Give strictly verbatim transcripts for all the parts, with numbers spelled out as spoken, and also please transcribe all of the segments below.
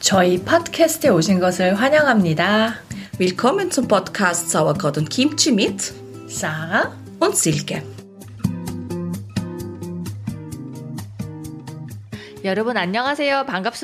저희 팟캐스트에 오신 것을 환영합니다. Willkommen zum Podcast Sauerkraut und Kimchi mit Sarah und Silke. 여러분 안녕하세요.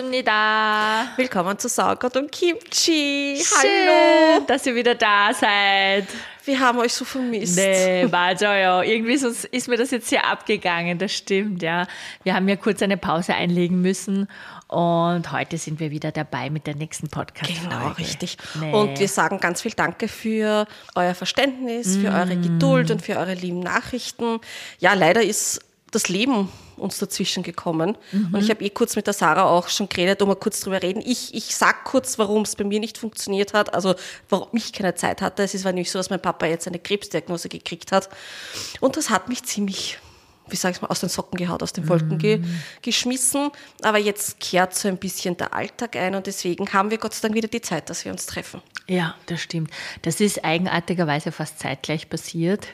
반갑습니다. Willkommen zu Sauerkraut und Kimchi. Schön, Hallo. dass ihr wieder da seid. Wir haben euch so vermisst. Nee, 맞아요. Irgendwie ist, ist mir das jetzt sehr abgegangen, das stimmt, ja. Wir haben ja kurz eine Pause einlegen müssen und heute sind wir wieder dabei mit der nächsten Podcast-Folge. Genau, richtig. Nee. Und wir sagen ganz viel Danke für euer Verständnis, für eure Geduld und für eure lieben Nachrichten. Ja, leider ist das Leben uns dazwischen gekommen. Mhm. Und ich habe eh kurz mit der Sarah auch schon geredet, um mal kurz drüber reden. Ich, ich sag kurz, warum es bei mir nicht funktioniert hat, also warum ich keine Zeit hatte. Es war nämlich so, dass mein Papa jetzt eine Krebsdiagnose gekriegt hat. Und das hat mich ziemlich, wie sage ich mal, aus den Socken gehaut, aus den Wolken ge- geschmissen. Aber jetzt kehrt so ein bisschen der Alltag ein und deswegen haben wir Gott sei Dank wieder die Zeit, dass wir uns treffen. Ja, das stimmt. Das ist eigenartigerweise fast zeitgleich passiert.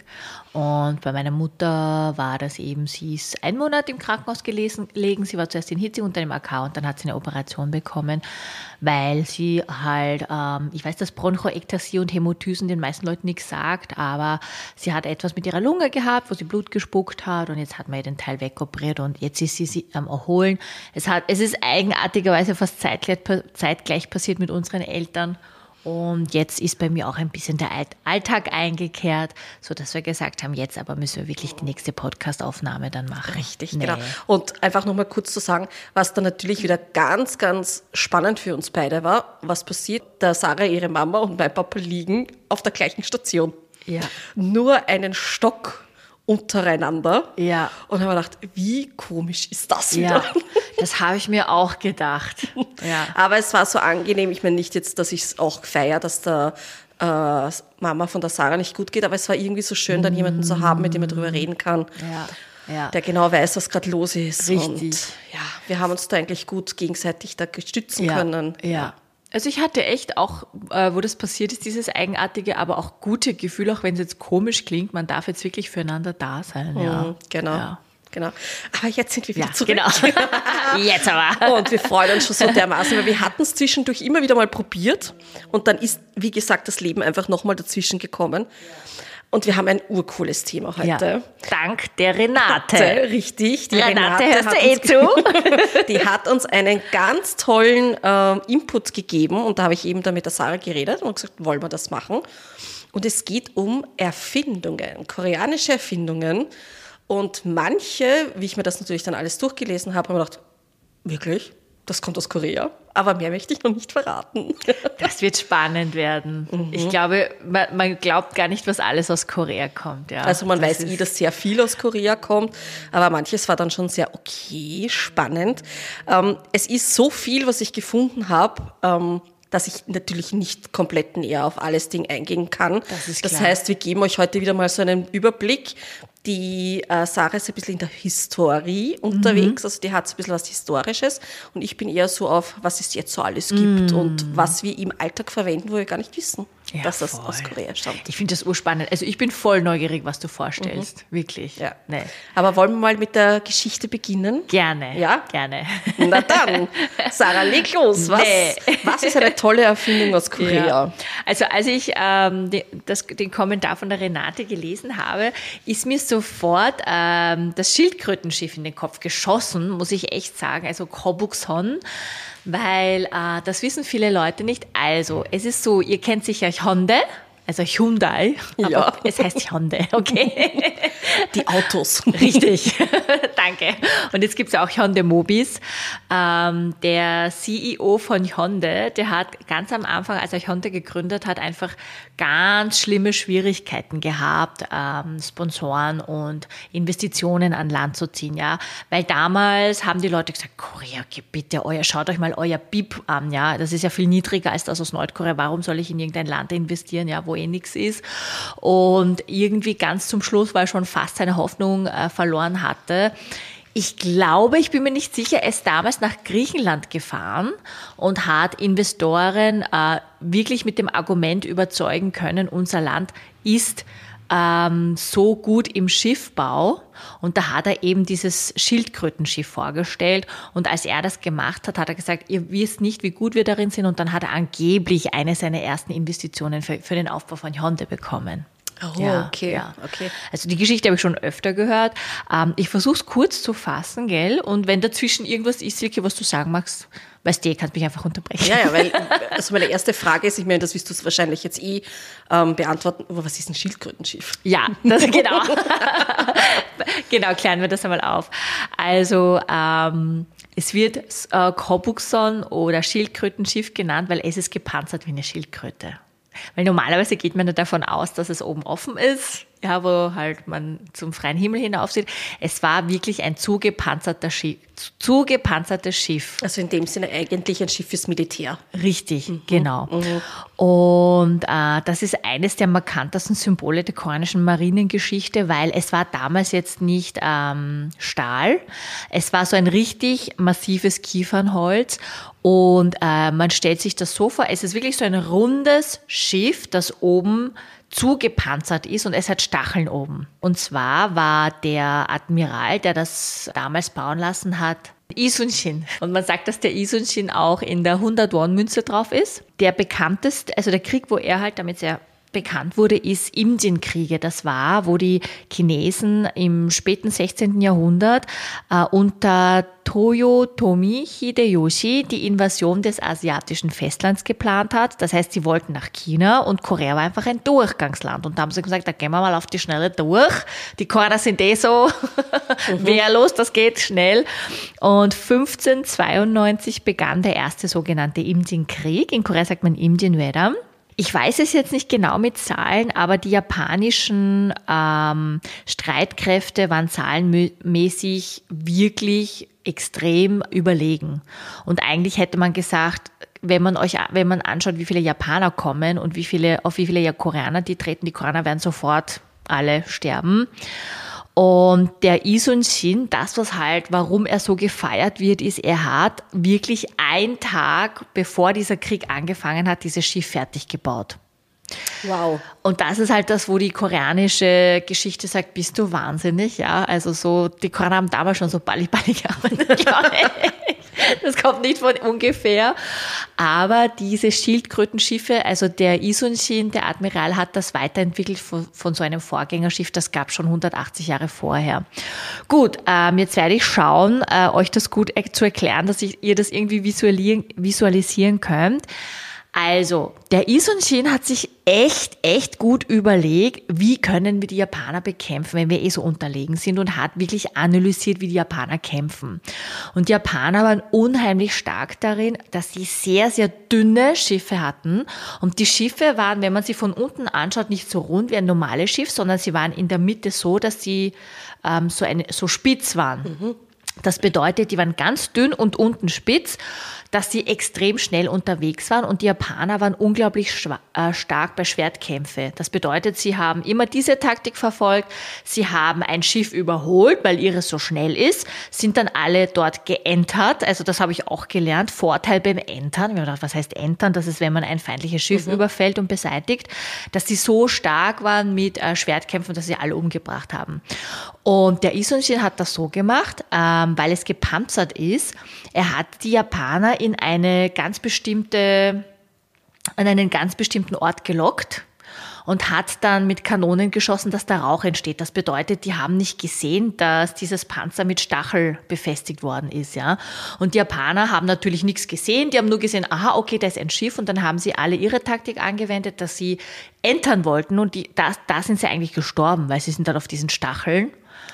Und bei meiner Mutter war das eben, sie ist einen Monat im Krankenhaus gelegen, sie war zuerst in Hitzing unter dem A K und dann hat sie eine Operation bekommen, weil sie halt, ähm, ich weiß, dass Bronchoektasie und Hämothysen den meisten Leuten nichts sagt, aber sie hat etwas mit ihrer Lunge gehabt, wo sie Blut gespuckt hat und jetzt hat man ihr den Teil wegoperiert und jetzt ist sie, sie am Erholen. Es hat, es ist eigenartigerweise fast zeitgleich, zeitgleich passiert mit unseren Eltern. Und jetzt ist bei mir auch ein bisschen der Alltag eingekehrt, sodass wir gesagt haben, jetzt aber müssen wir wirklich die nächste Podcast-Aufnahme dann machen. Richtig, nee. genau. Und einfach nochmal kurz zu sagen, was dann natürlich wieder ganz, ganz spannend für uns beide war, was passiert, da Sarah, ihre Mama und mein Papa liegen auf der gleichen Station. Ja. Nur einen Stock untereinander. Ja. Und haben wir gedacht, wie komisch ist das wieder? Ja, das habe ich mir auch gedacht. Ja. Aber es war so angenehm, ich meine nicht jetzt, dass ich es auch feiere, dass der äh, Mama von der Sarah nicht gut geht, aber es war irgendwie so schön, dann jemanden zu haben, mit dem man drüber reden kann, Ja. Ja. der genau weiß, was gerade los ist. Richtig. Und ja, wir haben uns da eigentlich gut gegenseitig da stützen ja. können. Ja. Also ich hatte echt auch, äh, wo das passiert ist, dieses eigenartige, aber auch gute Gefühl, auch wenn es jetzt komisch klingt, man darf jetzt wirklich füreinander da sein. Ja. Mhm, genau. Ja. Genau. Aber jetzt sind wir wieder Ja, zurück. genau. Jetzt aber. Und wir freuen uns schon so dermaßen, weil wir hatten es zwischendurch immer wieder mal probiert und dann ist, wie gesagt, das Leben einfach nochmal dazwischen gekommen. Und wir haben ein urcooles Thema heute. Ja. Dank der Renate. Richtig. Die Renate, Renate hörst du hat eh uns, zu? Die hat uns einen ganz tollen ähm, Input gegeben und da habe ich eben da mit der Sarah geredet und gesagt, wollen wir das machen? Und es geht um Erfindungen, koreanische Erfindungen. Und manche, wie ich mir das natürlich dann alles durchgelesen habe, haben wir gedacht, wirklich? Das kommt aus Korea? Aber mehr möchte ich noch nicht verraten. Das wird spannend werden. Mhm. Ich glaube, man, man glaubt gar nicht, was alles aus Korea kommt. Ja. Also man das weiß eh, dass sehr viel aus Korea kommt, aber manches war dann schon sehr okay, spannend. Ähm, es ist so viel, was ich gefunden habe, ähm, dass ich natürlich nicht komplett näher auf alles Ding eingehen kann. Das ist das klar. heißt, wir geben euch heute wieder mal so einen Überblick. Die äh, Sarah ist ein bisschen in der Historie unterwegs, mhm. also die hat so ein bisschen was Historisches und ich bin eher so auf, was es jetzt so alles gibt mhm. und was wir im Alltag verwenden, wo wir gar nicht wissen, ja, dass das voll. aus Korea stammt. Ich finde das urspannend. Also ich bin voll neugierig, was du vorstellst. Mhm. Wirklich. Ja. Nee. Aber wollen wir mal mit der Geschichte beginnen? Gerne. Ja? Gerne. Na dann, Sarah, leg los. Was, nee. was ist eine tolle Erfindung aus Korea? Ja. Also als ich ähm, den, das, den Kommentar von der Renate gelesen habe, ist mir sofort ähm, das Schildkrötenschiff in den Kopf geschossen, muss ich echt sagen, also Kobukson, weil äh, das wissen viele Leute nicht. Also es ist so, ihr kennt sicher Hyundai, also Hyundai, aber ja. es heißt Hyundai, okay? Die Autos. Richtig, danke. Und jetzt gibt es auch Hyundai Mobis. Ähm, der C E O von Hyundai, der hat ganz am Anfang, als er Hyundai gegründet hat, einfach ganz schlimme Schwierigkeiten gehabt, ähm, Sponsoren und Investitionen an Land zu ziehen, ja. Weil damals haben die Leute gesagt, Korea, bitte, euer, schaut euch mal euer B I P an, ja. Das ist ja viel niedriger als das aus Nordkorea. Warum soll ich in irgendein Land investieren, ja, wo eh nichts ist? Und irgendwie ganz zum Schluss, weil er schon fast seine Hoffnung äh, verloren hatte, ich glaube, ich bin mir nicht sicher, er ist damals nach Griechenland gefahren und hat Investoren äh, wirklich mit dem Argument überzeugen können, unser Land ist ähm, so gut im Schiffbau. Und da hat er eben dieses Schildkrötenschiff vorgestellt. Und als er das gemacht hat, hat er gesagt, ihr wisst nicht, wie gut wir darin sind. Und dann hat er angeblich eine seiner ersten Investitionen für, für den Aufbau von Hyundai bekommen. Oh, ja, okay, ja. okay. Also die Geschichte habe ich schon öfter gehört. Ähm, ich versuche es kurz zu fassen, gell? Und wenn dazwischen irgendwas ist, Silke, was du sagen magst, weißt du, kannst mich einfach unterbrechen. Ja, ja, weil also meine erste Frage ist, ich meine, das wirst du wahrscheinlich jetzt eh ähm, beantworten, aber was ist ein Schildkrötenschiff? Ja, das, genau. Genau, klären wir das einmal auf. Also ähm, es wird äh, Kobuxon oder Schildkrötenschiff genannt, weil es ist gepanzert wie eine Schildkröte. Weil normalerweise geht man ja davon aus, dass es oben offen ist, ja, wo halt man zum freien Himmel hinauf sieht. Es war wirklich ein zugepanzerter Schiff, zugepanzertes Schiff. Also in dem Sinne eigentlich ein Schiff fürs Militär. Richtig, mhm. genau. Mhm. Und äh, das ist eines der markantesten Symbole der koreanischen Marinengeschichte, weil es war damals jetzt nicht ähm, Stahl, es war so ein richtig massives Kiefernholz. Und äh, man stellt sich das so vor, es ist wirklich so ein rundes Schiff, das oben zugepanzert ist und es hat Stacheln oben. Und zwar war der Admiral, der das damals bauen lassen hat, Lee Sun-shin. Und man sagt, dass der Lee Sun-shin auch in der hundert-Won-Münze drauf ist. Der bekannteste, also der Krieg, wo er halt damit sehr bekannt wurde, ist Imjin-Kriege. Das war, wo die Chinesen im späten sechzehnten Jahrhundert äh, unter Toyotomi Hideyoshi die Invasion des asiatischen Festlands geplant hat. Das heißt, sie wollten nach China und Korea war einfach ein Durchgangsland. Und da haben sie gesagt, da gehen wir mal auf die Schnelle durch. Die Koreaner sind eh so mhm. wehrlos, das geht schnell. Und fünfzehnhundertzweiundneunzig begann der erste sogenannte Imjin-Krieg. In Korea sagt man Imjin-Wedam. Ich weiß es jetzt nicht genau mit Zahlen, aber die japanischen ähm, Streitkräfte waren zahlenmäßig wirklich extrem überlegen. Und eigentlich hätte man gesagt, wenn man euch, wenn man anschaut, wie viele Japaner kommen und wie viele, auf wie viele Koreaner die treten, die Koreaner werden sofort alle sterben. Und der Lee Sun-shin, das was halt, warum er so gefeiert wird, ist, er hat wirklich einen Tag, bevor dieser Krieg angefangen hat, dieses Schiff fertig gebaut. Wow. Und das ist halt das, wo die koreanische Geschichte sagt, bist du wahnsinnig, ja? Also so, die Koreaner haben damals schon so balli-balli gearbeitet, glaube ich. Das kommt nicht von ungefähr. Aber diese Schildkrötenschiffe, also der Lee Sun-shin, der Admiral, hat das weiterentwickelt von, von so einem Vorgängerschiff, das gab schon hundertachtzig Jahre vorher. Gut, ähm, jetzt werde ich schauen, äh, euch das gut zu erklären, dass ich, ihr das irgendwie visualisieren, visualisieren könnt. Also, der Lee Sun-shin hat sich echt, echt gut überlegt, wie können wir die Japaner bekämpfen, wenn wir eh so unterlegen sind, und hat wirklich analysiert, wie die Japaner kämpfen. Und die Japaner waren unheimlich stark darin, dass sie sehr, sehr dünne Schiffe hatten. Und die Schiffe waren, wenn man sie von unten anschaut, nicht so rund wie ein normales Schiff, sondern sie waren in der Mitte so, dass sie ähm, so, eine, so spitz waren. Mhm. Das bedeutet, die waren ganz dünn und unten spitz, dass sie extrem schnell unterwegs waren, und die Japaner waren unglaublich schwa- äh, stark bei Schwertkämpfe. Das bedeutet, sie haben immer diese Taktik verfolgt, sie haben ein Schiff überholt, weil ihres so schnell ist, sind dann alle dort geentert, also das habe ich auch gelernt, Vorteil beim Entern. Wir haben gedacht, was heißt Entern? Das ist, wenn man ein feindliches Schiff mhm. überfällt und beseitigt, dass sie so stark waren mit äh, Schwertkämpfen, dass sie alle umgebracht haben. Und der Lee Sun-shin hat das so gemacht, ähm, weil es gepanzert ist. Er hat die Japaner in eine ganz bestimmte, an einen ganz bestimmten Ort gelockt und hat dann mit Kanonen geschossen, dass da Rauch entsteht. Das bedeutet, die haben nicht gesehen, dass dieses Panzer mit Stachel befestigt worden ist, ja. Und die Japaner haben natürlich nichts gesehen. Die haben nur gesehen, aha, okay, da ist ein Schiff, und dann haben sie alle ihre Taktik angewendet, dass sie entern wollten, und die, da, da sind sie eigentlich gestorben, weil sie sind dann auf diesen Stacheln.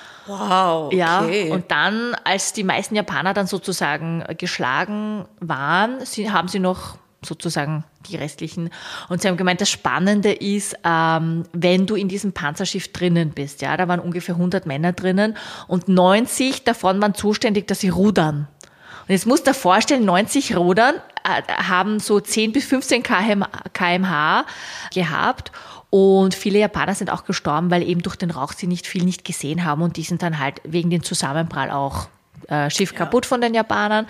Wow, okay. Ja, und dann, als die meisten Japaner dann sozusagen geschlagen waren, sie, haben sie noch sozusagen die restlichen, und sie haben gemeint, das Spannende ist, ähm, wenn du in diesem Panzerschiff drinnen bist, ja, da waren ungefähr hundert Männer drinnen und neunzig davon waren zuständig, dass sie rudern. Und jetzt musst du dir vorstellen, neunzig Rudern äh, haben so zehn bis fünfzehn Kilometer pro Stunde gehabt. Und viele Japaner sind auch gestorben, weil eben durch den Rauch sie nicht viel nicht gesehen haben, und die sind dann halt wegen dem Zusammenprall auch äh, Schiff ja. kaputt von den Japanern.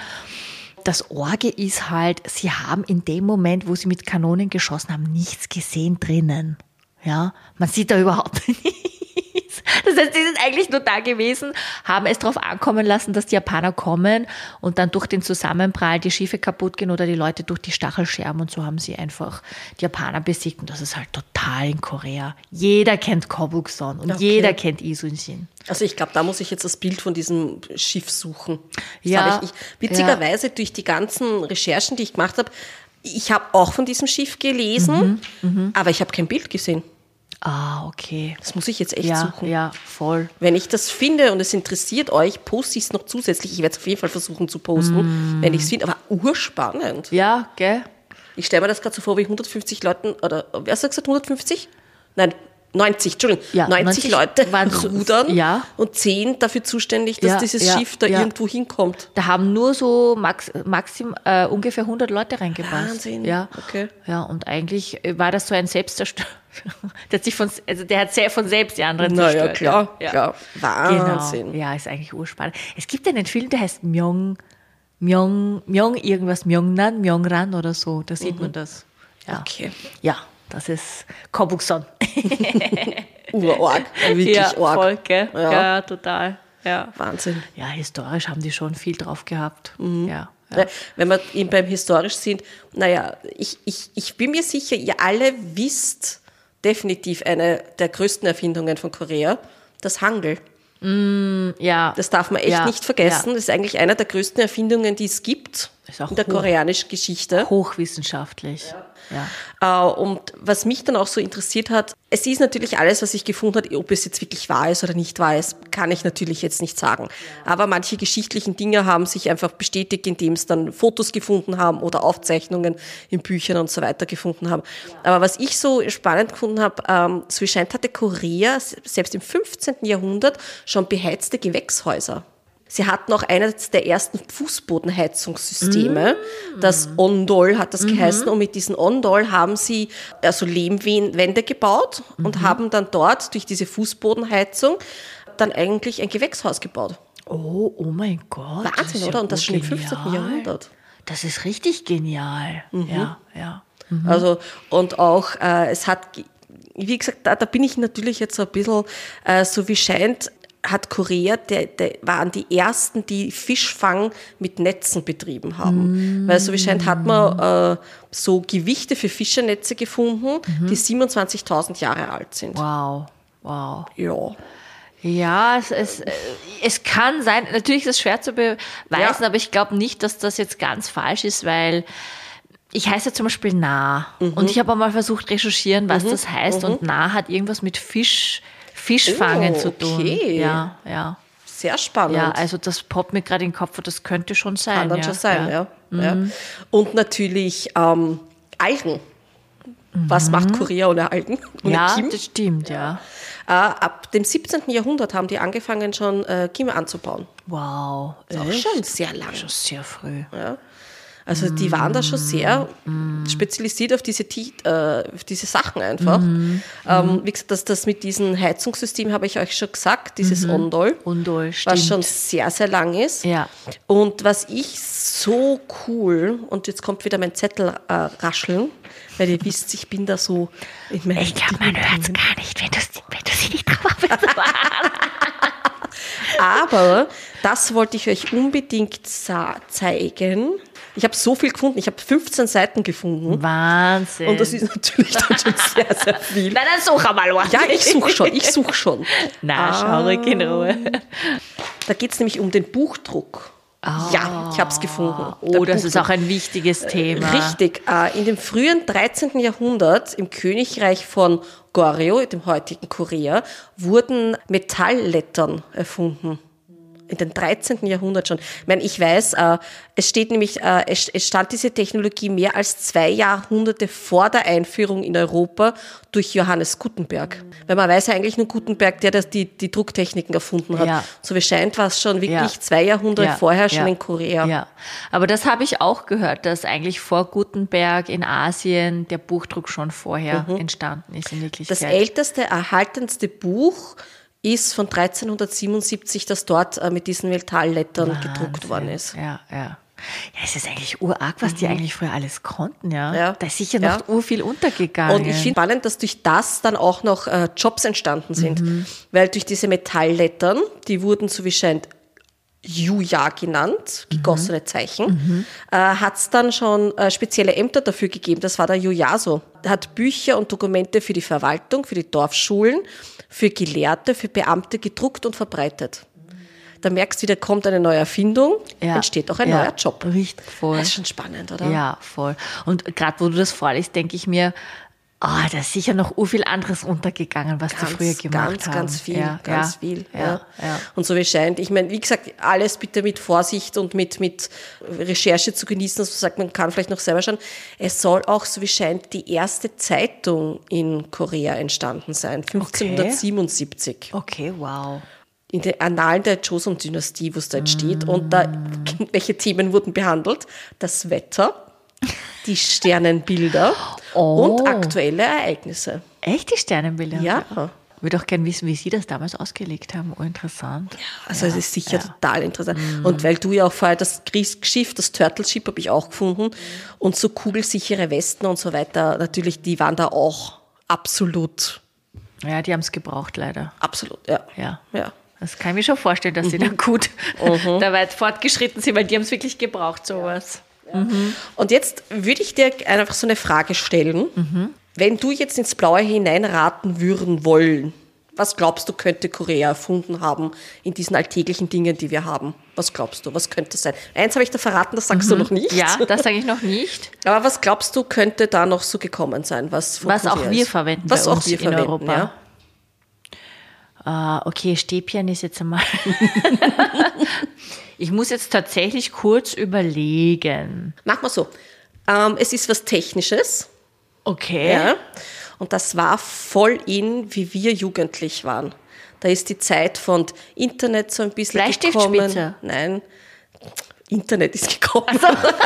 Das Orge ist halt, sie haben in dem Moment, wo sie mit Kanonen geschossen haben, nichts gesehen drinnen. Ja, man sieht da überhaupt nichts. Das heißt, die sind eigentlich nur da gewesen, haben es darauf ankommen lassen, dass die Japaner kommen und dann durch den Zusammenprall die Schiffe kaputt gehen oder die Leute durch die Stachelscherben und so haben sie einfach die Japaner besiegt und das ist halt total in Korea. Jeder kennt Kobusan und okay. jeder kennt Isunsin. Also ich glaube, da muss ich jetzt das Bild von diesem Schiff suchen. Das ja, ich, ich, witzigerweise ja. durch die ganzen Recherchen, die ich gemacht habe, ich habe auch von diesem Schiff gelesen, mhm, mh. aber ich habe kein Bild gesehen. Ah, okay. Das muss ich jetzt echt ja, suchen. Ja, voll. Wenn ich das finde und es interessiert euch, poste ich es noch zusätzlich. Ich werde es auf jeden Fall versuchen zu posten, mm. wenn ich es finde. Aber urspannend. Ja, gell? Ich stelle mir das gerade so vor, wie hundertfünfzig Leuten, oder wer hat gesagt, hundertfünfzig? Nein, neunzig, Entschuldigung. Ja, neunzig, neunzig Leute waren rudern ja. und zehn dafür zuständig, dass ja, dieses ja, Schiff da ja. irgendwo hinkommt. Da haben nur so max, maxim, äh, ungefähr hundert Leute reingepasst. Wahnsinn. Ja. Okay. Ja, und eigentlich war das so ein Selbstzerstör. Der hat sich von, also der hat sehr von selbst die anderen Na zerstört. ja, klar, ja. klar. Wahnsinn. Genau. Ja, ist eigentlich urspannend. Es gibt einen Film, der heißt Myong, Myong, Myong irgendwas, Myongnan, Myongran oder so. Da sieht mhm. man das. Ja. Okay. Ja, das ist Kobusan. Urorg, wirklich ja, org. Voll, gell? Ja. ja, total. Ja. Wahnsinn. Ja, historisch haben die schon viel drauf gehabt. Mhm. Ja. Ja. Wenn wir eben beim historisch sind, naja, ich, ich, ich bin mir sicher, ihr alle wisst definitiv eine der größten Erfindungen von Korea, das Hangul. Mm, ja. Das darf man echt ja. nicht vergessen. Ja. Das ist eigentlich eine der größten Erfindungen, die es gibt in der hoch, koreanischen Geschichte. Hochwissenschaftlich. Ja. Ja. Und was mich dann auch so interessiert hat, es ist natürlich alles, was ich gefunden habe, ob es jetzt wirklich wahr ist oder nicht wahr ist, kann ich natürlich jetzt nicht sagen. Aber manche geschichtlichen Dinge haben sich einfach bestätigt, indem es dann Fotos gefunden haben oder Aufzeichnungen in Büchern und so weiter gefunden haben. Aber was ich so spannend gefunden habe, ähm, so wie scheint, hatte Korea selbst im fünfzehnten Jahrhundert schon beheizte Gewächshäuser. Sie hatten auch eines der ersten Fußbodenheizungssysteme. Mm. Das Ondol hat das mm-hmm. geheißen. Und mit diesen Ondol haben sie also Lehmwände gebaut mm-hmm. und haben dann dort durch diese Fußbodenheizung dann eigentlich ein Gewächshaus gebaut. Oh, oh mein Gott. Wahnsinn, oder? Ja, und das schon im fünfzehnten Jahrhundert. Das ist richtig genial. Mhm. Ja, ja. Mhm. Also, und auch, äh, es hat, wie gesagt, da, da bin ich natürlich jetzt so ein bisschen, äh, so wie scheint, hat Korea, der, der waren die ersten, die Fischfang mit Netzen betrieben haben. Mm. Weil so wie scheint, hat man äh, so Gewichte für Fischernetze gefunden, mm-hmm. die siebenundzwanzigtausend Jahre alt sind. Wow, wow. Ja. Ja, es, es, es kann sein, natürlich ist es schwer zu beweisen, ja. aber ich glaube nicht, dass das jetzt ganz falsch ist, weil ich heiße zum Beispiel Na mhm. und ich habe auch mal versucht recherchieren, was mhm. das heißt mhm. und Na hat irgendwas mit Fisch Fischfangen oh, zu tun. Okay. Ja, ja. Sehr spannend. Ja, also das poppt mir gerade in den Kopf, das könnte schon sein. Kann dann ja. schon sein, ja. ja. Mhm. ja. Und natürlich ähm, Algen. Mhm. Was macht Korea ohne Algen? Ohne ja, Kim? Das stimmt, ja. Äh, ab dem siebzehnten Jahrhundert haben die angefangen, schon äh, Kim anzubauen. Wow. Das ist auch schon sehr lang. Schon sehr früh. Ja. Also die waren da schon sehr mm. spezialisiert auf diese, äh, auf diese Sachen einfach. Mm. Ähm, wie gesagt, das, das mit diesem Heizungssystem habe ich euch schon gesagt, dieses mm-hmm. Ondol, Ondol stimmt. Was schon sehr, sehr lang ist. Ja. Und was ich so cool, und jetzt kommt wieder mein Zettel äh, rascheln, weil ihr wisst, ich bin da so in meinem Ich glaube, man hört es gar nicht, wenn du, wenn du sie nicht drauf hast. Aber das wollte ich euch unbedingt zeigen. Ich habe so viel gefunden. Ich habe fünfzehn Seiten gefunden. Wahnsinn. Und das ist natürlich dann schon sehr, sehr viel. Na, dann such einmal was. Ja, ich suche schon, ich suche schon. Na, schau ruhig in Ruhe. Da geht es nämlich um den Buchdruck. Oh. Ja, ich habe es gefunden. Oh, das ist auch ein wichtiges Thema. Richtig. In dem frühen dreizehnten Jahrhundert im Königreich von Goryeo, dem heutigen Korea, wurden Metalllettern erfunden. In den dreizehnten Jahrhundert schon. Ich meine, ich weiß, äh, es steht nämlich, äh, es, es stand diese Technologie mehr als zwei Jahrhunderte vor der Einführung in Europa durch Johannes Gutenberg. Mhm. Weil man weiß ja eigentlich nur Gutenberg, der das die, die Drucktechniken erfunden hat. Ja. So wie scheint, war es schon wirklich ja. zwei Jahrhunderte ja. vorher schon ja. in Korea. Ja, aber das habe ich auch gehört, dass eigentlich vor Gutenberg in Asien der Buchdruck schon vorher mhm. entstanden ist in Wirklichkeit. Das älteste, erhaltenste Buch ist von dreizehnhundertsiebenundsiebzig, das dort äh, mit diesen Metalllettern Wahnsinn. gedruckt worden ist. Ja, ja. Ja, es ist eigentlich urarg, was die eigentlich früher alles konnten, ja. Ja. Da ist sicher Ja. noch urviel untergegangen. Und ich finde spannend, dass durch das dann auch noch äh, Jobs entstanden sind. Mhm. Weil durch diese Metalllettern, die wurden, so wie scheint, Juja genannt, gegossene Zeichen, äh, hat es dann schon äh, spezielle Ämter dafür gegeben. Das war der Jujaso. Er hat Bücher und Dokumente für die Verwaltung, für die Dorfschulen, für Gelehrte, für Beamte gedruckt und verbreitet. Da merkst du, da kommt eine neue Erfindung, Ja. entsteht auch ein Ja, neuer Job. Richtig, voll. Das ist schon spannend, oder? Ja, voll. Und gerade wo du das vorliest, denke ich mir, ah, da ist sicher noch urviel anderes untergegangen, was die früher gemacht ganz, haben. ganz viel, ja, ganz ja, viel. Ja, Ja. ja. Und so wie scheint, ich meine, wie gesagt, alles bitte mit Vorsicht und mit, mit Recherche zu genießen, dass man sagt, man kann vielleicht noch selber schauen. Es soll auch, so wie scheint, die erste Zeitung in Korea entstanden sein, fünfzehnhundertsiebenundsiebzig. Okay, wow. In den Annalen der Joseon-Dynastie, wo es da jetzt steht. Und da, welche Themen wurden behandelt? Das Wetter, die Sternenbilder Oh. und aktuelle Ereignisse. Echt, die Sternenbilder? Ja. Ich würde auch gerne wissen, wie Sie das damals ausgelegt haben. Oh, interessant. Also es ist sicher ja. total interessant. Und weil du ja auch vorher das Kriegsschiff, das Turtle Ship habe ich auch gefunden und so kugelsichere Westen und so weiter, natürlich, die waren da auch absolut, Ja, die haben es gebraucht, leider. absolut, ja. Ja. Ja. Das kann ich mir schon vorstellen, dass sie da gut da weit fortgeschritten sind, weil die haben es wirklich gebraucht, sowas. Und jetzt würde ich dir einfach so eine Frage stellen. Wenn du jetzt ins Blaue hineinraten würden wollen, was glaubst du, könnte Korea erfunden haben in diesen alltäglichen Dingen, die wir haben? Was glaubst du, was könnte es sein? Eins habe ich da verraten, das sagst du noch nicht. Ja, das sage ich noch nicht. Aber was glaubst du, könnte da noch so gekommen sein? Was, von Was Korea auch wir ist? verwenden was bei auch uns wir in verwenden, Europa. Ja? Ah, okay, Stäbchen ist jetzt einmal. Ich muss jetzt tatsächlich kurz überlegen. Mach mal so. Ähm, es ist was Technisches. Okay. Ja. Und das war voll in, wie wir jugendlich waren. Da ist die Zeit von Internet so ein bisschen Bleistiftspitze? gekommen. Nein, Internet ist gekommen.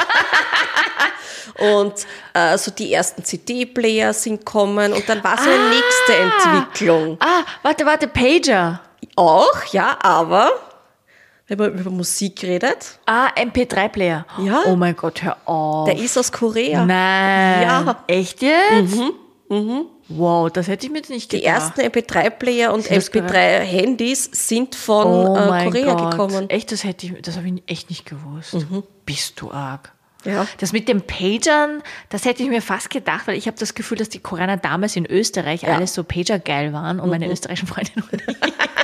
Und äh, so die ersten C D-Player sind gekommen und dann war so eine nächste Entwicklung. Ah, warte, warte, Pager. Auch, ja, aber wenn man über Musik redet, Ah, M P drei Player. Ja. Oh mein Gott, hör auf. der ist aus Korea. Nein. Ja. Echt jetzt? Wow, das hätte ich mir jetzt nicht Die gedacht. ersten M P drei Player und Sind das M P drei Handys sind von oh äh, mein Korea Gott. gekommen. Echt, das hätte ich, das habe ich echt nicht gewusst. Bist du arg. Ja. Das mit den Pagern, das hätte ich mir fast gedacht, weil ich habe das Gefühl, dass die Koreaner damals in Österreich Ja. alles so Pager-geil waren und meine österreichischen Freundinnen und ich.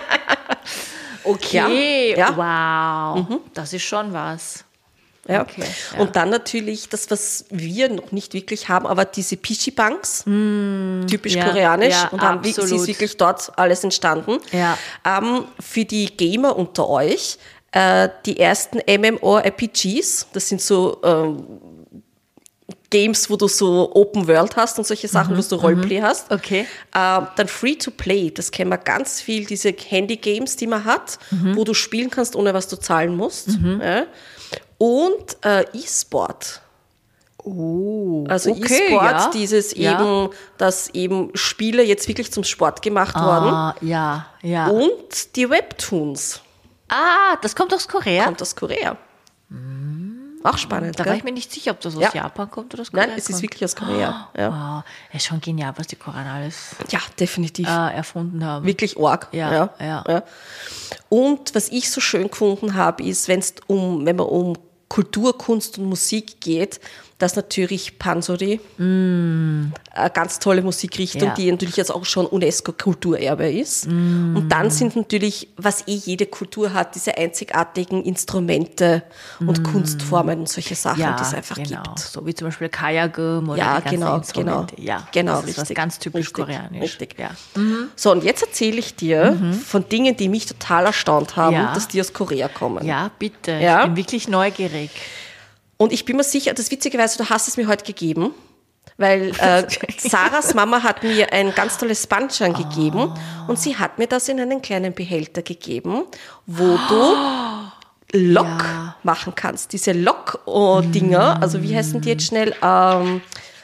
Okay, Ja, ja. wow, das ist schon was. Ja. Okay, ja. Und dann natürlich das, was wir noch nicht wirklich haben, aber diese Pichibanks, typisch ja, koreanisch, ja, und haben, es ist absolut. wirklich dort alles entstanden. Ja. Ähm, für die Gamer unter euch, äh, die ersten MMORPGs, das sind so ähm, Games, wo du so Open World hast und solche Sachen, wo du Roleplay hast. Okay. Ähm, dann Free-to-Play, das kennen wir ganz viel, diese Handy-Games, die man hat, wo du spielen kannst, ohne was du zahlen musst. Ja. Und äh, E-Sport. Oh, Also okay, E-Sport, ja. dieses Ja. eben, dass eben Spiele jetzt wirklich zum Sport gemacht worden. Ah, ja, ja. Und die Webtoons Ah, das kommt aus Korea? kommt aus Korea. Auch spannend, Da war gell? ich mir nicht sicher, ob das aus Ja. Japan kommt oder aus Korea Nein, es ist kommt. wirklich aus Korea. Ja, Ah, ist schon genial, was die Koreaner alles ja definitiv. äh, erfunden haben. Wirklich arg. Ja, ja. Und was ich so schön gefunden habe, ist, wenn's um, wenn man um Kultur, Kunst und Musik geht, dass natürlich Pansori, eine ganz tolle Musikrichtung, Ja. die natürlich jetzt auch schon UNESCO-Kulturerbe ist. Und dann sind natürlich, was eh jede Kultur hat, diese einzigartigen Instrumente und Kunstformen und solche Sachen, ja, die es einfach genau. gibt. So wie zum Beispiel Kayagum oder Ja, die ganzen genau, Instrumente. genau. Ja, Genau, das ist was richtig. ganz typisch Richtig, koreanisch. richtig. Ja. So, und jetzt erzähle ich dir von Dingen, die mich total erstaunt haben, Ja. dass die aus Korea kommen. ja, bitte. Ja. Ich bin wirklich neugierig. Und ich bin mir sicher, das witzigerweise, du hast es mir heute gegeben, weil äh, Sarahs Mama hat mir ein ganz tolles Sponge gegeben und sie hat mir das in einen kleinen Behälter gegeben, wo du Lock Ja. machen kannst. Diese Lock-Dinger, also wie heißen die jetzt schnell? Ähm,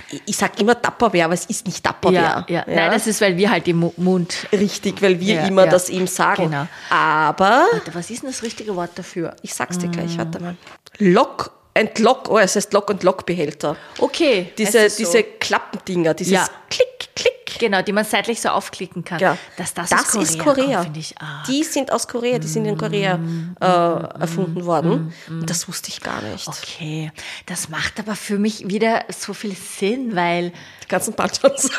ich sage immer Tupperware, aber es ist nicht Tupperware. Ja, ja. Nein, das ist, weil wir halt im Mu- Mund... Richtig, weil wir Ja, immer ja. das eben sagen. Genau. Aber, Warte, was ist denn das richtige Wort dafür? ich sag's dir gleich, warte mal. Lock and Lock, oh, es heißt Lock and Lock Behälter. Okay. Diese, heißt es so? diese Klappendinger, dieses Ja. Klick, Klick. Genau, die man seitlich so aufklicken kann. Ja. Dass das, Das aus ist Korea, Korea. kommt, finde ich. Ah. Die sind aus Korea, die sind in Korea äh, erfunden worden. Und das wusste ich gar nicht. Okay, das macht aber für mich wieder so viel Sinn, weil Die ganzen Buttons.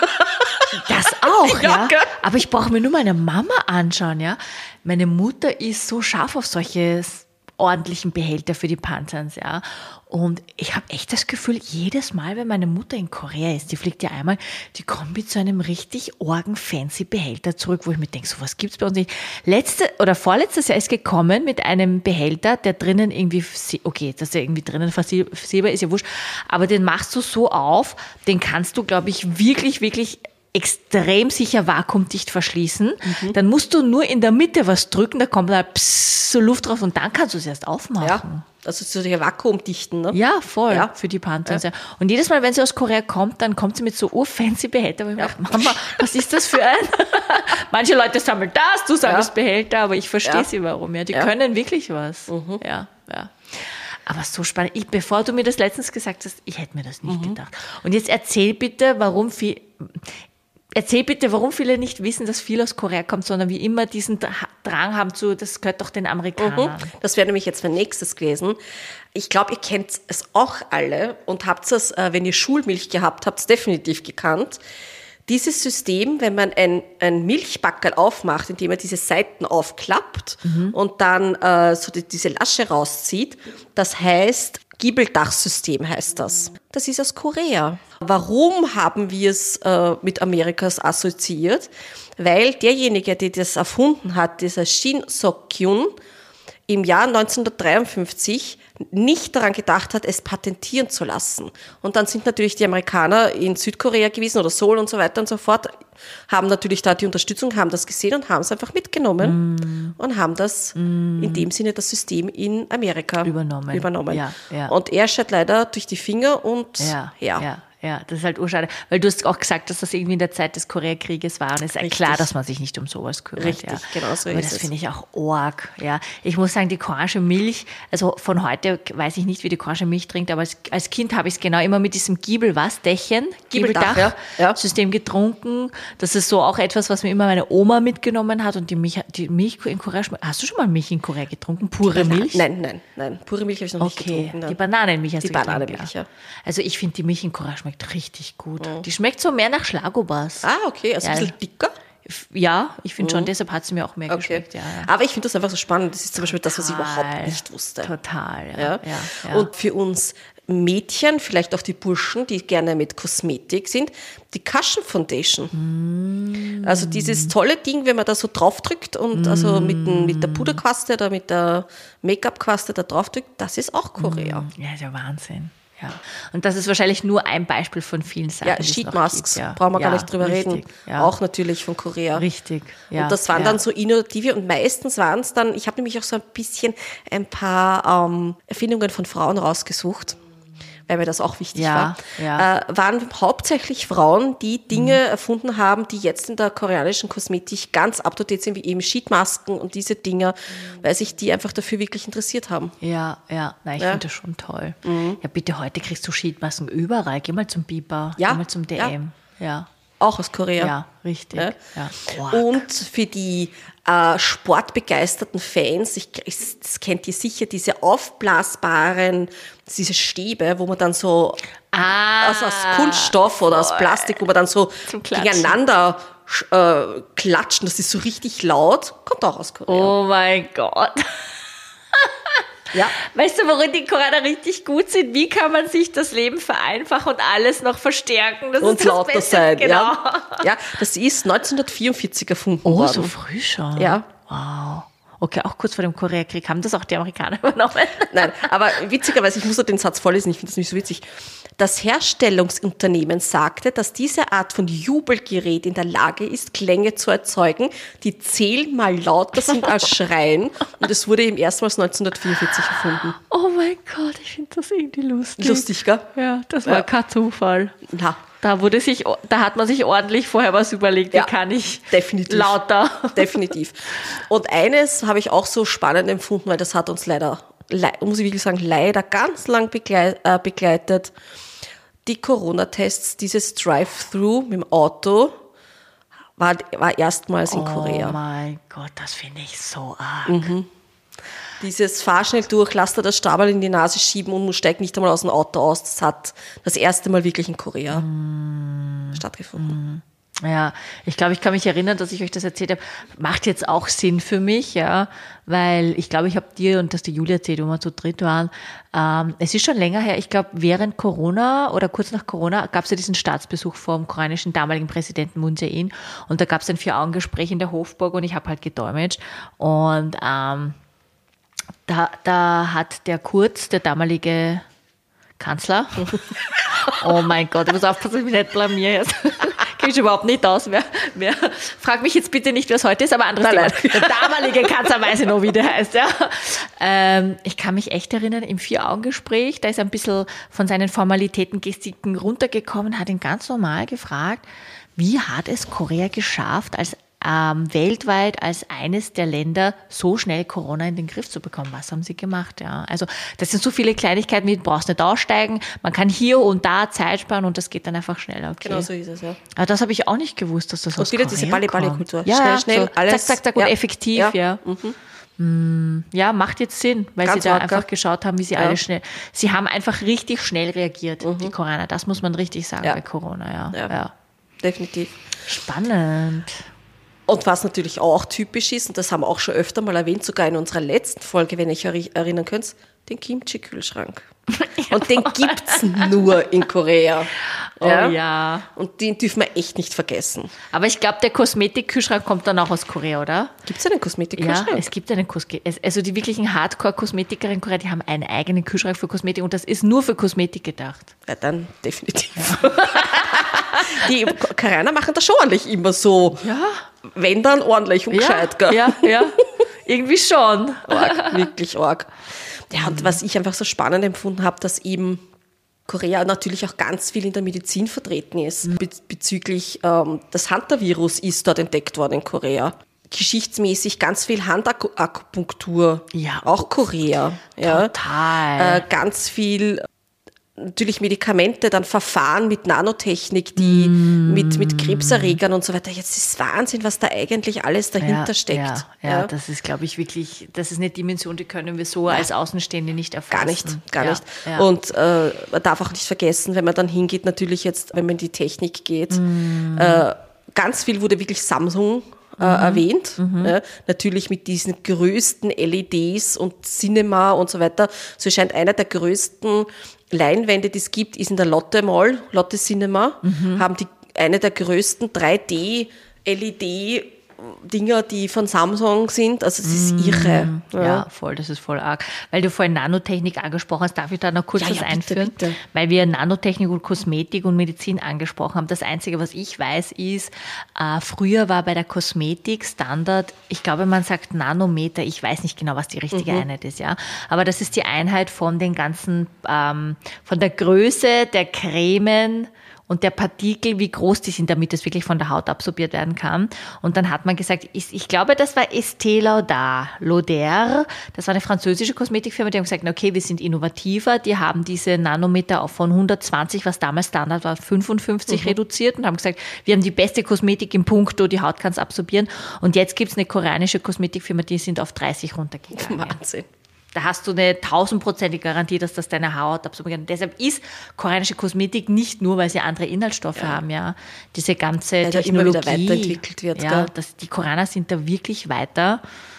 das auch, Ja, ja. gell? Aber ich brauche mir nur meine Mama anschauen, ja. Meine Mutter ist so scharf auf solche s- ordentlichen Behälter für die Panzers, ja. Und ich habe echt das Gefühl, jedes Mal, wenn meine Mutter in Korea ist, die fliegt ja einmal, die kommt mit so einem richtig orgen-fancy Behälter zurück, wo ich mir denke, so was gibt's bei uns nicht. Letzte oder vorletztes Jahr ist gekommen mit einem Behälter, der drinnen irgendwie, versie- okay, dass der irgendwie drinnen versiebar ist, ja wurscht, aber den machst du so auf, den kannst du, glaube ich, wirklich, wirklich extrem sicher vakuumdicht verschließen. Mhm. Dann musst du nur in der Mitte was drücken, da kommt da pss, so Luft drauf und dann kannst du es erst aufmachen. Ja, also so die Vakuumdichten, ne? Ja, voll, Ja. für die Panthers. Ja. Und jedes Mal, wenn sie aus Korea kommt, dann kommt sie mit so urfancy Behälter. Wo ich mir dachte, Mama, was ist das für ein? Manche Leute sammeln das, du sammelst Ja. Behälter, aber ich verstehe Ja. sie warum. Ja, die Ja. können wirklich was. Ja, ja. Aber so spannend. Ich, bevor du mir das letztens gesagt hast, ich hätte mir das nicht gedacht. Und jetzt erzähl bitte, warum viel... Erzähl bitte, warum viele nicht wissen, dass viel aus Korea kommt, sondern wie immer diesen Dra- Drang haben zu, das gehört doch den Amerikanern. Mhm. Das wäre nämlich jetzt mein nächstes gewesen. Ich glaube, ihr kennt es auch alle und habt es, äh, wenn ihr Schulmilch gehabt habt, definitiv gekannt. Dieses System, wenn man ein, ein Milchbackerl aufmacht, indem man diese Seiten aufklappt und dann äh, so die, diese Lasche rauszieht, das heißt Giebeldachsystem heißt das. Das ist aus Korea. Warum haben wir es äh, mit Amerikas assoziiert? Weil derjenige, der das erfunden hat, dieser Shin Sok-kyun, im Jahr neunzehnhundertdreiundfünfzig nicht daran gedacht hat, es patentieren zu lassen. Und dann sind natürlich die Amerikaner in Südkorea gewesen oder Seoul und so weiter und so fort, haben natürlich da die Unterstützung, haben das gesehen und haben es einfach mitgenommen mm. und haben das mm. in dem Sinne das System in Amerika Übernommen. übernommen. Ja, ja. Und er schaut leider durch die Finger und Ja, ja. ja, ja, das ist halt urschade. Weil du hast auch gesagt, dass das irgendwie in der Zeit des Koreakrieges war. Und es ist ja klar, dass man sich nicht um sowas kümmert. Richtig, ja. genau so Aber ist das es. finde ich auch arg. Ja. Ich muss sagen, die koreanische Milch, also von heute weiß ich nicht, wie die koreanische Milch trinkt, aber als, als Kind habe ich es genau immer mit diesem Giebel, was, Dächen, Giebeldach, ja, ja. System getrunken. Das ist so auch etwas, was mir immer meine Oma mitgenommen hat. Und die Milch, die Milch in Korea schmeckt. Hast du schon mal Milch in Korea getrunken? Pure Milch? Nein, nein, nein. Pure Milch habe ich noch nicht Okay, getrunken. die Nein. Bananenmilch hast Die du getrunken, Bananenmilch, ja. Also ich finde, die Milch in Korea schmeckt richtig gut. Die schmeckt so mehr nach Schlagobers. Ah, okay, also Ja. ein bisschen dicker. Ja, ich finde schon, deshalb hat sie mir auch mehr Okay. geschmeckt. Ja, ja. Aber ich finde das einfach so spannend. Das ist zum Beispiel das, was ich Total. überhaupt nicht wusste. Total, ja. Ja? ja, ja. Und für uns Mädchen, vielleicht auch die Burschen, die gerne mit Kosmetik sind, die Cushion Foundation. Mm. Also dieses tolle Ding, wenn man da so draufdrückt und Mm. also mit, dem- mit der Puderquaste oder mit der Make-up-Quaste da draufdrückt, das ist auch Korea. ja, ist ja Wahnsinn. Ja. Und das ist wahrscheinlich nur ein Beispiel von vielen Sachen. Ja, die es Sheet noch Masks, gibt, ja. brauchen wir ja, gar nicht drüber richtig, reden. Ja. Auch natürlich von Korea. Richtig. Ja, Und das waren ja. dann so innovative und meistens waren es dann, ich habe nämlich auch so ein bisschen ein paar ähm, Erfindungen von Frauen rausgesucht, weil mir das auch wichtig Ja, war, ja. Äh, waren hauptsächlich Frauen, die Dinge mhm. erfunden haben, die jetzt in der koreanischen Kosmetik ganz up to date sind, wie eben Sheetmasken und diese Dinger, mhm. weil sich die einfach dafür wirklich interessiert haben. Ja, ja, nein, ich Ja. finde das schon toll. Ja, bitte, heute kriegst du Sheetmasken überall. Geh mal zum Biber, Ja, geh mal zum D M. Ja, Auch aus Korea. ja, richtig. Ja. Ja. Arg. Und für die äh, sportbegeisterten Fans, ich, ich, das kennt ihr sicher, diese aufblasbaren, diese Stäbe, wo man dann so Ah, aus, aus Kunststoff oder aus Plastik, wo man dann so Zum Klatschen. gegeneinander äh, klatschen, das ist so richtig laut, kommt auch aus Korea. Oh mein Gott. Ja. Weißt du, worin die Koreaner richtig gut sind? Wie kann man sich das Leben vereinfachen und alles noch verstärken? Das Und ist das lauter Beste. sein. Genau. Ja. ja, das ist neunzehnhundertvierundvierzig erfunden Oh, worden. so früh schon. Ja. Wow. Okay, auch kurz vor dem Koreakrieg haben das auch die Amerikaner übernommen. Nein, aber witzigerweise, ich muss nur den Satz vorlesen, ich finde das nicht so witzig. Das Herstellungsunternehmen sagte, dass diese Art von Jubelgerät in der Lage ist, Klänge zu erzeugen, die zehnmal lauter sind als Schreien. Und es wurde eben erstmals neunzehnhundertvierundvierzig erfunden. Oh mein Gott, ich finde das irgendwie lustig. Lustig, gell? Ja, das war Ja. kein Zufall. Na, Da wurde sich, da hat man sich ordentlich vorher was überlegt, wie Ja, kann ich definitiv. lauter. definitiv. Und eines habe ich auch so spannend empfunden, weil das hat uns leider, le- muss ich wirklich sagen, leider ganz lang begleit, äh, begleitet. Die Corona-Tests, dieses Drive-Thru mit dem Auto, war, war erstmals in Oh Korea. mein Gott, das finde ich so arg. Dieses fahr schnell durch, lass dir das Stabal in die Nase schieben und steig nicht einmal aus dem Auto aus. Das hat das erste Mal wirklich in Korea stattgefunden. Ja, ich glaube, ich kann mich erinnern, dass ich euch das erzählt habe. Macht jetzt auch Sinn für mich, ja, weil ich glaube, ich habe dir und das die Julia erzählt, wo wir zu dritt waren. Ähm, es ist schon länger her, ich glaube, während Corona oder kurz nach Corona gab es ja diesen Staatsbesuch vom koreanischen damaligen Präsidenten Moon Jae-in und da gab es ein Vier-Augen-Gespräch in der Hofburg und ich habe halt gedolmetscht und ähm, da, da hat der Kurz, der damalige Kanzler, oh mein Gott, ich muss aufpassen, dass ich mich nicht blamiere jetzt. Kriege ich überhaupt nicht aus. Wer, wer, frag mich jetzt bitte nicht, wer es heute ist, aber anderes Nein, Thema. Der damalige Kanzler weiß ich noch, wie der heißt. Ja. Ähm, ich kann mich echt erinnern, im Vier-Augen-Gespräch, da ist er ein bisschen von seinen Formalitäten, Gestiken runtergekommen, hat ihn ganz normal gefragt, wie hat es Korea geschafft, als ähm, weltweit als eines der Länder so schnell Corona in den Griff zu bekommen. Was haben sie gemacht? Ja, also das sind so viele Kleinigkeiten, wie du brauchst nicht aussteigen, man kann hier und da Zeit sparen und das geht dann einfach schneller. Okay. Genau so ist es, ja. Aber das habe ich auch nicht gewusst, dass das Und aus wieder Korea diese Balli-Balli-Kultur. kommt. Ja, Schnell, ja, schnell, so alles. Zack, zack, zack und Ja. effektiv, Ja. ja. Mm, ja, macht jetzt Sinn, weil Ganz sie da arg, einfach gell? geschaut haben, wie sie Ja. alle schnell, sie haben einfach richtig schnell reagiert, die Koreaner. Das muss man richtig sagen Ja. bei Corona, ja. Ja. ja. Definitiv. Spannend. Und was natürlich auch typisch ist, und das haben wir auch schon öfter mal erwähnt, sogar in unserer letzten Folge, wenn ihr euch erri- erinnern könnt, den Kimchi-Kühlschrank. Und den gibt es nur in Korea. Oh ja. Und den dürfen wir echt nicht vergessen. Aber ich glaube, der Kosmetikkühlschrank kommt dann auch aus Korea, oder? Gibt es einen Ja, Kosmetikkühlschrank? es gibt einen Kosmetik. Also die wirklichen Hardcore-Kosmetiker in Korea, die haben einen eigenen Kühlschrank für Kosmetik und das ist nur für Kosmetik gedacht. Ja, dann definitiv. Die Koreaner machen das schon ordentlich immer so. Ja. Wenn dann ordentlich und gescheit, gell? Ja, ja. Irgendwie schon. Arg, wirklich arg. Ja, und was ich einfach so spannend empfunden habe, dass eben Korea natürlich auch ganz viel in der Medizin vertreten ist. Be- bezüglich ähm, das Hunter-Virus ist dort entdeckt worden in Korea. Geschichtsmäßig ganz viel Handakupunktur. Ja. Auch Korea. Ja. Total. Äh, ganz viel natürlich Medikamente, dann Verfahren mit Nanotechnik, die mit, mit Krebserregern und so weiter. Jetzt ist Wahnsinn, was da eigentlich alles dahinter ja, steckt. Ja, ja, das ist, glaube ich, wirklich, das ist eine Dimension, die können wir so als Außenstehende nicht erfassen. Gar nicht, gar ja, nicht. Ja. Und äh, man darf auch nicht vergessen, wenn man dann hingeht, natürlich jetzt, wenn man in die Technik geht, Mm. äh, ganz viel wurde wirklich Samsung äh, Mhm. erwähnt. Ja, natürlich mit diesen größten L E Ds und Cinema und so weiter. So scheint einer der größten Leinwände, die es gibt, ist in der Lotte Mall, Lotte Cinema, Mhm. haben die eine der größten drei D-L E D Dinger, die von Samsung sind. Also es ist irre. Ja, voll, das ist voll arg. Weil du vorhin Nanotechnik angesprochen hast, darf ich da noch kurz Ja, was ja, bitte, einführen? bitte. Weil wir Nanotechnik und Kosmetik und Medizin angesprochen haben. Das Einzige, was ich weiß, ist, äh, früher war bei der Kosmetik Standard, ich glaube, man sagt Nanometer, ich weiß nicht genau, was die richtige Mhm. Einheit ist, ja. Aber das ist die Einheit von den ganzen, ähm, von der Größe der Cremen und der Partikel, wie groß die sind, damit es wirklich von der Haut absorbiert werden kann. Und dann hat man gesagt, ich, ich glaube, das war Estée Lauder, Lauder, das war eine französische Kosmetikfirma, die haben gesagt, okay, wir sind innovativer, die haben diese Nanometer auch von hundertzwanzig, was damals Standard war, fünfundfünfzig reduziert und haben gesagt, wir haben die beste Kosmetik im Punkto, die Haut kann es absorbieren. Und jetzt gibt es eine koreanische Kosmetikfirma, die sind auf dreißig runtergegangen. Wahnsinn. Da hast du eine tausendprozentige Garantie, dass das deine Haut absorbiert. Deshalb ist koreanische Kosmetik nicht nur, weil sie andere Inhaltsstoffe haben, ja. Diese ganze Weil da immer Technologie. wieder weiterentwickelt wird, Ja, gell? das, die Koreaner sind da wirklich weiter.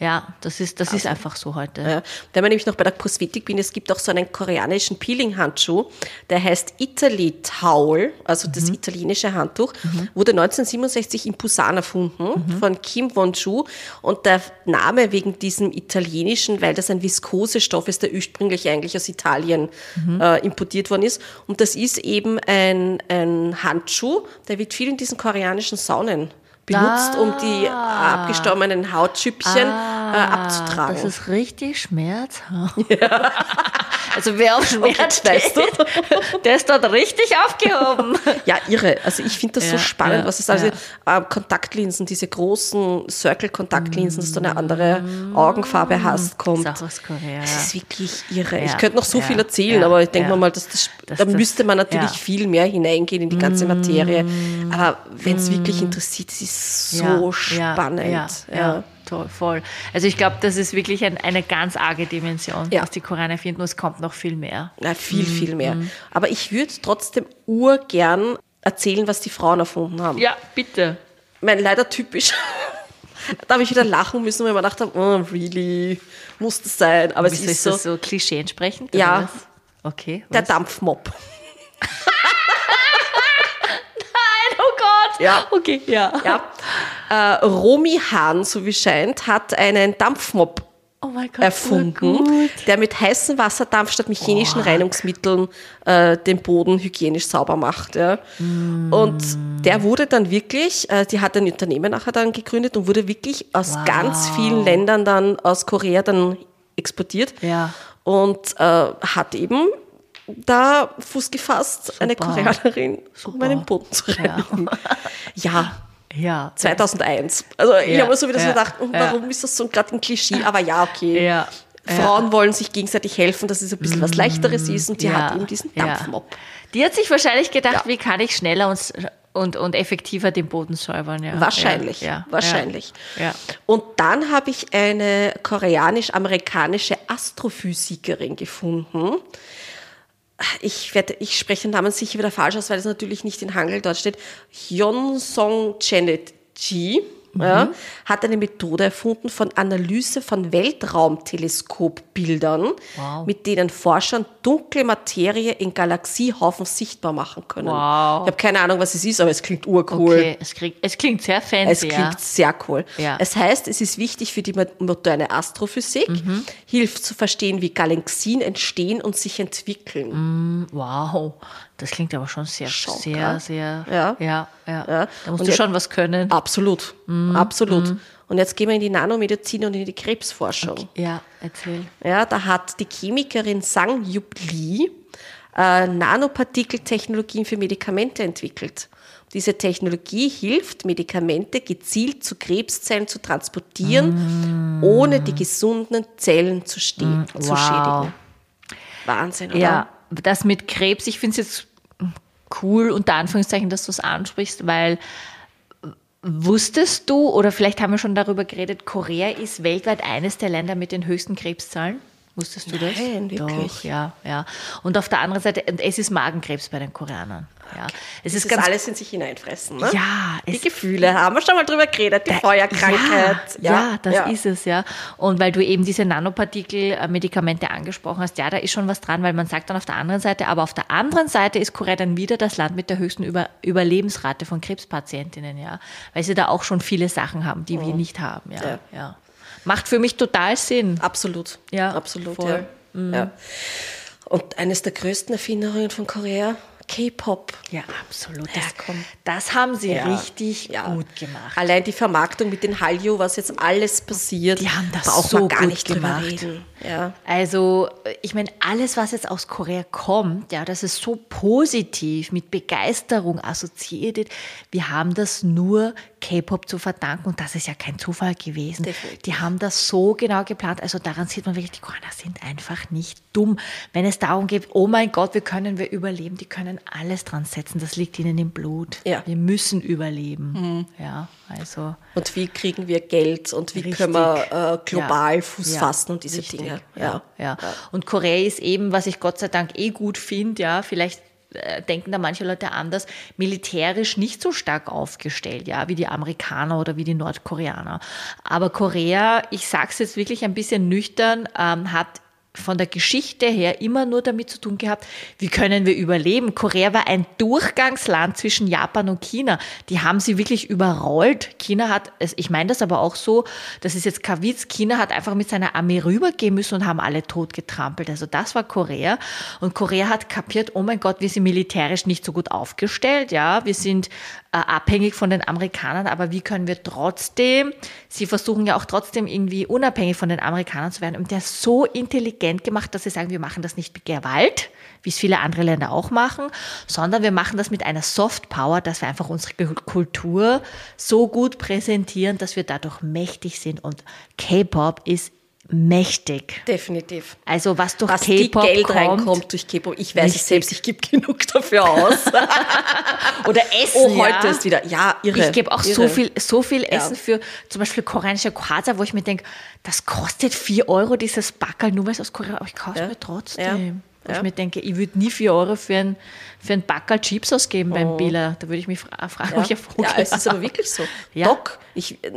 Ja, das ist, das ist einfach so heute. Ja. Wenn wir nämlich noch bei der Kosmetik bin, es gibt auch so einen koreanischen Peeling-Handschuh, der heißt Italy Towel, also das Mhm. italienische Handtuch, mhm. wurde neunzehnhundertsiebenundsechzig in Busan erfunden Mhm. von Kim Won-ju und der Name wegen diesem italienischen, weil das ein Viskosestoff ist, der ursprünglich eigentlich aus Italien Mhm. äh, importiert worden ist und das ist eben ein, ein Handschuh, der wird viel in diesen koreanischen Saunen benutzt, Ah. um die abgestorbenen Hautschüppchen Ah, äh, abzutragen. Das ist richtig schmerzhaft. Ja. Also wer auf Schmerz Okay, weißt du? steht, der ist dort richtig aufgehoben. Ja, irre. Also ich finde das Ja, so spannend, ja, was es also ja. äh, Kontaktlinsen, diese großen Circle-Kontaktlinsen, dass du eine andere Augenfarbe hast, kommt. Das ist auch aus Korea. Das ist wirklich irre. Ja, Ich könnte noch so ja, viel erzählen, ja, aber ich denke ja. mal, dass das, Das- da das- müsste man natürlich ja. viel mehr hineingehen in die ganze Materie. Aber wenn es wirklich interessiert, es ist so spannend. Ja, ja, ja, toll, voll. Also ich glaube, das ist wirklich ein, eine ganz arge Dimension, Ja. was die Koreaner finden, und es kommt noch viel mehr. Na, viel, viel mehr. Aber ich würde trotzdem urgern erzählen, was die Frauen erfunden haben. Ja, bitte. Mein leider typisch. Da habe ich wieder lachen müssen, weil ich mir gedacht habe, oh, really, muss das sein? Aber es Wieso ist ist so, das so Klischee entsprechend? Ja. Oder was? Okay. der was? Dampfmob. Nein, oh Gott. Ja. Okay, ja. Ja. Äh, Romy Hahn, so wie scheint, hat einen Dampfmob Oh mein Gott. erfunden, urgut. der mit heißem Wasserdampf statt mechanischen Reinigungsmitteln äh, den Boden hygienisch sauber macht. Ja. Mm. Und der wurde dann wirklich, äh, die hat ein Unternehmen nachher dann gegründet und wurde wirklich aus Wow. ganz vielen Ländern dann aus Korea dann exportiert. Ja. Und äh, hat eben da Fuß gefasst, eine Super. Koreanerin, um Super. meinen Boden zu reinigen. Ja, Ja. zweitausendeins. Also ich Ja, habe mir so wieder so ja, gedacht, und ja. warum ist das so gerade ein Klischee? Aber ja, okay. Ja. Frauen wollen sich gegenseitig helfen, dass es ein bisschen was Leichteres ist und die Ja, hat eben diesen ja. Dampfmob. Die hat sich wahrscheinlich gedacht, Ja. wie kann ich schneller und, und, und effektiver den Boden säubern. Ja. Wahrscheinlich, Ja, ja, wahrscheinlich. Ja. Ja. Und dann habe ich eine koreanisch-amerikanische Astrophysikerin gefunden. Ich, werde, ich spreche den Namen sicher wieder falsch aus, weil es natürlich nicht in Hangul dort steht. Hyun Song Chenet-ji ja, hat eine Methode erfunden von Analyse von Weltraumteleskopbildern, Wow. mit denen Forschern dunkle Materie in Galaxiehaufen sichtbar machen können. Wow. Ich habe keine Ahnung, was es ist, aber es klingt urcool. Okay, es, krieg, es klingt sehr fancy. Es klingt ja. sehr cool. Ja. Es heißt, es ist wichtig für die moderne Astrophysik, Mhm. hilft zu verstehen, wie Galaxien entstehen und sich entwickeln. Wow, das klingt aber schon sehr, Schau, sehr, gell? sehr. Ja. ja, ja. Ja. Da musst Und du jetzt- schon was können. Absolut, Mhm. absolut. Und jetzt gehen wir in die Nanomedizin und in die Krebsforschung. Ja, erzähl. Ja, da hat die Chemikerin Sang Yup Lee äh, Nanopartikeltechnologien für Medikamente entwickelt. Diese Technologie hilft, Medikamente gezielt zu Krebszellen zu transportieren, Mm. ohne die gesunden Zellen zu, ste- zu wow. schädigen. Wahnsinn, oder? Ja, das mit Krebs, ich finde es jetzt cool, unter Anführungszeichen, dass du es ansprichst, weil wusstest du, oder vielleicht haben wir schon darüber geredet, Korea ist weltweit eines der Länder mit den höchsten Krebszahlen. Wusstest du das? Nein, wirklich. Doch, ja, ja. Und auf der anderen Seite, und es ist Magenkrebs bei den Koreanern. Ja. Es Das ist ist ganz alles in sich hineinfressen. Ne? Ja, Die es- Gefühle, haben wir schon mal drüber geredet, die Feuerkrankheit. Ja, ja, das ist es, ja. Und weil du eben diese Nanopartikel-Medikamente angesprochen hast, ja, da ist schon was dran, weil man sagt dann auf der anderen Seite, aber auf der anderen Seite ist Korea dann wieder das Land mit der höchsten Über Überlebensrate von Krebspatientinnen, ja. Weil sie da auch schon viele Sachen haben, die wir nicht haben, ja. Ja. ja. Macht für mich total Sinn. Absolut. Ja, absolut. voll. Ja. Ja. Und eines der größten Erfindungen von Korea, K-Pop. Ja, absolut. Ja, Das, komm. das haben sie Ja. richtig Ja. gut gemacht. Allein die Vermarktung mit den Hallyu, was jetzt alles passiert, Die haben das braucht so man gar gut nicht drüber gemacht. reden. Ja. Also, ich meine, alles, was jetzt aus Korea kommt, ja, das ist so positiv, mit Begeisterung assoziiert wird. Wir haben das nur K-Pop zu verdanken und das ist ja kein Zufall gewesen. Definitiv. Die haben das so genau geplant. Also daran sieht man wirklich, die Koreaner sind einfach nicht dumm. Wenn es darum geht, oh mein Gott, wie können wir überleben? Die können alles dran setzen. Das liegt ihnen im Blut. Ja. Wir müssen überleben. Ja, also. Und wie kriegen wir Geld und wie Richtig. können wir äh, global Ja. Fuß Ja. fassen und diese Richtig. Dinge. Ja. Ja. Und Korea ist eben, was ich Gott sei Dank eh gut finde, ja, vielleicht äh, denken da manche Leute anders, militärisch nicht so stark aufgestellt, ja, wie die Amerikaner oder wie die Nordkoreaner. Aber Korea, ich sage es jetzt wirklich ein bisschen nüchtern, ähm, hat von der Geschichte her immer nur damit zu tun gehabt, wie können wir überleben. Korea war ein Durchgangsland zwischen Japan und China. Die haben sie wirklich überrollt. China hat, ich meine das aber auch so, das ist jetzt kein Witz, China hat einfach mit seiner Armee rübergehen müssen und haben alle totgetrampelt. Also das war Korea. Und Korea hat kapiert, oh mein Gott, wir sind militärisch nicht so gut aufgestellt. Ja, wir sind äh, abhängig von den Amerikanern, aber wie können wir trotzdem, sie versuchen ja auch trotzdem irgendwie unabhängig von den Amerikanern zu werden. Und der ist so intelligent gemacht, dass sie sagen, wir machen das nicht mit Gewalt, wie es viele andere Länder auch machen, sondern wir machen das mit einer Soft Power, dass wir einfach unsere Kultur so gut präsentieren, dass wir dadurch mächtig sind. Und K-Pop ist mächtig. Definitiv. Also was durch was K-Pop die Geld kommt, reinkommt durch K-Pop. Ich weiß es selbst, ich gebe genug dafür aus. Oder Essen, Oh, heute ja. ist wieder, ja, irre. Ich gebe auch irre. so viel, so viel Ja. Essen für zum Beispiel koreanische Kwaza, wo ich mir denke, das kostet vier Euro, dieses Backerl, nur weil es aus Korea, aber ich kaufe es Ja. mir trotzdem. Ja. Wo Ja. ich mir denke, ich würde nie vier Euro für ein, für ein Backerl Chips ausgeben beim Oh. Billa. Da würde ich mich fra fragen, Ja. ob ich ja Vogel ja, es ist aber wirklich so. Ja. Doc, ich, äh,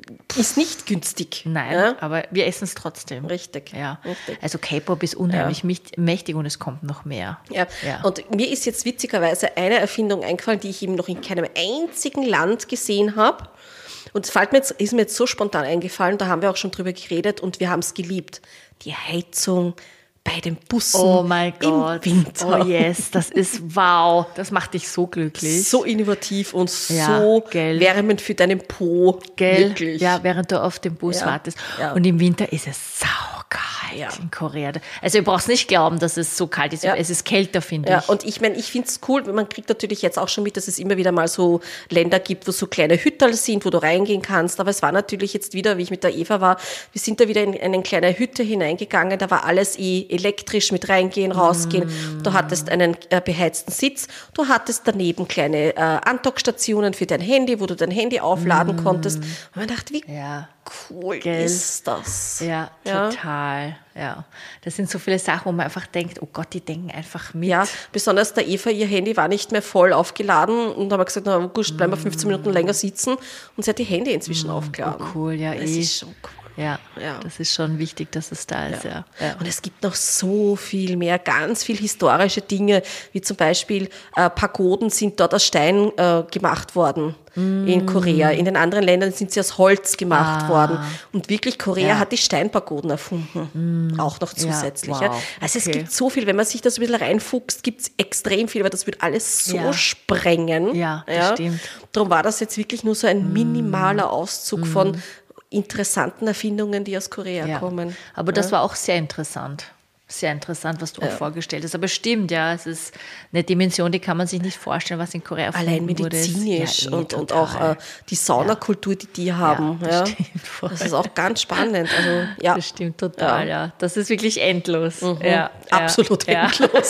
ist nicht günstig. Nein, Ja? aber wir essen es trotzdem. Richtig. Ja. Richtig. Also K-Pop ist unheimlich mächt- mächtig und es kommt noch mehr. Ja. Ja. Und mir ist jetzt witzigerweise eine Erfindung eingefallen, die ich eben noch in keinem einzigen Land gesehen habe. Und es fällt mir jetzt, ist mir jetzt so spontan eingefallen, da haben wir auch schon drüber geredet und wir haben es geliebt. Die Heizung bei den Bussen Oh mein Gott. im Winter. Oh yes, das ist wow. Das macht dich so glücklich. So innovativ und Ja, so gell. wärmend für deinen Po. Gell? Wirklich. Ja, während du auf den Bus Ja. wartest. Ja. Und im Winter ist es saugeil Ja. in Korea. Also, ihr braucht nicht glauben, dass es so kalt ist. Ja. Es ist kälter, finde Ja, ich. und ich meine, ich finde es cool, man kriegt natürlich jetzt auch schon mit, dass es immer wieder mal so Länder gibt, wo so kleine Hütterl sind, wo du reingehen kannst. Aber es war natürlich jetzt wieder, wie ich mit der Eva war, wir sind da wieder in eine kleine Hütte hineingegangen, da war alles eh elektrisch mit reingehen, rausgehen. Mm. Du hattest einen äh, beheizten Sitz, du hattest daneben kleine äh, Andockstationen für dein Handy, wo du dein Handy aufladen Mm. konntest. Und man dachte, wie Ja. cool Gell. ist das? Ja, Ja. total. Ja. Das sind so viele Sachen, wo man einfach denkt, oh Gott, die denken einfach mit. Ja, besonders der Eva, ihr Handy war nicht mehr voll aufgeladen und haben wir gesagt, na gut, bleiben wir fünfzehn Minuten länger sitzen und sie hat die Handy inzwischen aufgeladen. Oh, cool, ja, Das eh. ist schon cool. Ja, Ja. das ist schon wichtig, dass es da ist. Ja. Ja. Und es gibt noch so viel mehr, ganz viel historische Dinge, wie zum Beispiel äh, Pagoden sind dort aus Stein äh, gemacht worden in Korea. In den anderen Ländern sind sie aus Holz gemacht Ah. worden. Und wirklich, Korea Ja. hat die Steinpagoden erfunden. Auch noch zusätzlich. wow. Ja. Also es Okay. gibt so viel, wenn man sich das ein bisschen reinfuchst, gibt es extrem viel, weil das wird alles so Ja. sprengen. Ja, das stimmt. Darum war das jetzt wirklich nur so ein minimaler Auszug von interessanten Erfindungen, die aus Korea Ja. kommen. Aber das war auch sehr interessant. Sehr interessant, was du auch vorgestellt hast. Aber stimmt, ja, es ist eine Dimension, die kann man sich nicht vorstellen, was in Korea Allein erfunden wurde. Ist- medizinisch ja, eh, und, und total. auch äh, die Saunakultur, die die haben. das Ja, stimmt voll. das ist auch ganz spannend. Also, ja, Das stimmt total, ja. Das ist wirklich endlos. Mhm. Ja, absolut ja. endlos.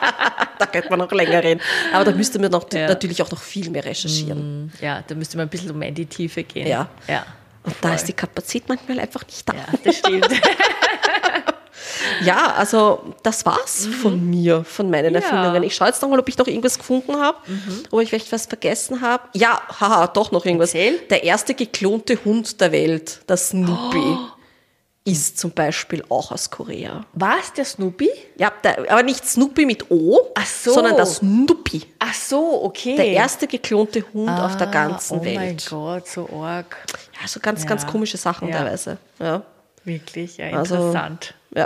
Da könnte man noch länger reden. Aber da müsste man noch, Ja. natürlich auch noch viel mehr recherchieren. Ja, da müsste man ein bisschen mehr in die Tiefe gehen. Ja. Ja, Und da ist die Kapazität manchmal einfach nicht da. ja das stimmt. Ja, also das war's von mir, von meinen Ja. Erfindungen. Ich schaue jetzt noch mal, ob ich noch irgendwas gefunden habe, ob ich vielleicht was vergessen habe. Ja, haha, doch noch irgendwas. Erzähl. Der erste geklonte Hund der Welt, der Snoopy, ist zum Beispiel auch aus Korea. Was, der Snoopy? Ja, der, aber nicht Snoopy mit O, Ach so. sondern der Snoopy. Ach so, okay. Der erste geklonte Hund auf der ganzen oh Welt. Oh mein Gott, so arg. Ja, so ganz, Ja. ganz komische Sachen Ja. teilweise. Ja, Wirklich, ja, Also- interessant. ja.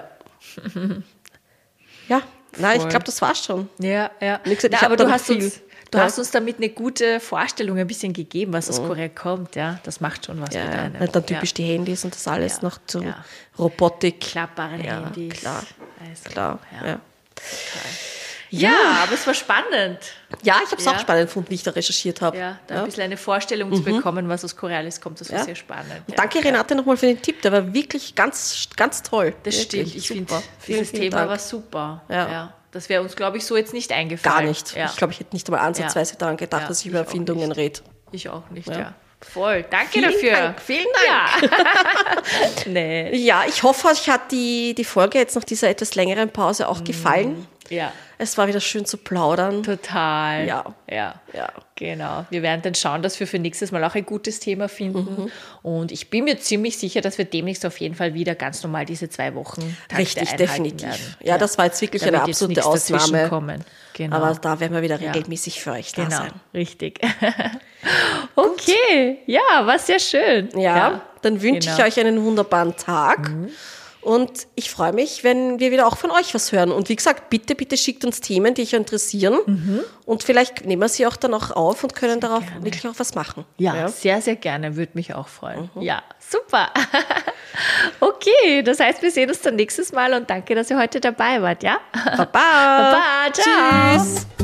Ja, nein, ich Voll. glaube, das war's schon. Ja, ja. Wie gesagt, Na, ich hab aber da du noch hast, viel. uns, du Ja. hast uns damit eine gute Vorstellung ein bisschen gegeben, was aus Korea kommt. Ja, das macht schon was Ja, mit ja. einem. Dann typisch die Handys und das alles Ja. noch zu Ja. Robotik. Klappbaren Ja, Handys. klar. Also, Klar, Ja. ja. Ja, aber es war spannend. Ja, ich habe es Ja. auch spannend gefunden, wie ich da recherchiert habe. Ja, da ein bisschen eine Vorstellung zu bekommen, was aus Korea alles kommt. Das war Ja. sehr spannend. Ja. Danke, Renate, nochmal für den Tipp. Der war wirklich ganz, ganz toll. Das Wirklich stimmt. Ich super. finde, Vielen, dieses vielen Thema Dank. war super. Ja. Das wäre uns, glaube ich, so jetzt nicht eingefallen. Gar nicht. Ja. Ich glaube, ich hätte nicht einmal ansatzweise Ja. daran gedacht, Ja, dass ich ich über auch Erfindungen nicht. rede. Ich auch nicht, Ja. ja. Voll. Danke Vielen dafür. Dank, vielen Dank. Nee. Ja, ich hoffe, euch hat die, die Folge jetzt nach dieser etwas längeren Pause auch gefallen. Ja. Es war wieder schön zu plaudern. Total. Ja. Ja. Ja. Genau. Wir werden dann schauen, dass wir für nächstes Mal auch ein gutes Thema finden. Mhm. Und ich bin mir ziemlich sicher, dass wir demnächst auf jeden Fall wieder ganz normal diese zwei Wochen Takte Richtig, einhalten definitiv. werden. Ja, das war jetzt wirklich Da eine wird jetzt absolute nichts dazwischen Ausnahme. kommen. Genau. Aber da werden wir wieder regelmäßig für euch da genau. sein. Richtig. Okay. Ja, war sehr schön. Ja, dann wünsche genau. ich euch einen wunderbaren Tag. Und ich freue mich, wenn wir wieder auch von euch was hören. Und wie gesagt, bitte, bitte schickt uns Themen, die euch interessieren. Und vielleicht nehmen wir sie auch dann auch auf und können darauf wirklich auch was machen. Ja, Ja. sehr, sehr gerne. Würde mich auch freuen. Ja, super. Okay, das heißt, wir sehen uns dann nächstes Mal und danke, dass ihr heute dabei wart, ja? Baba. Baba, ciao. Tschüss.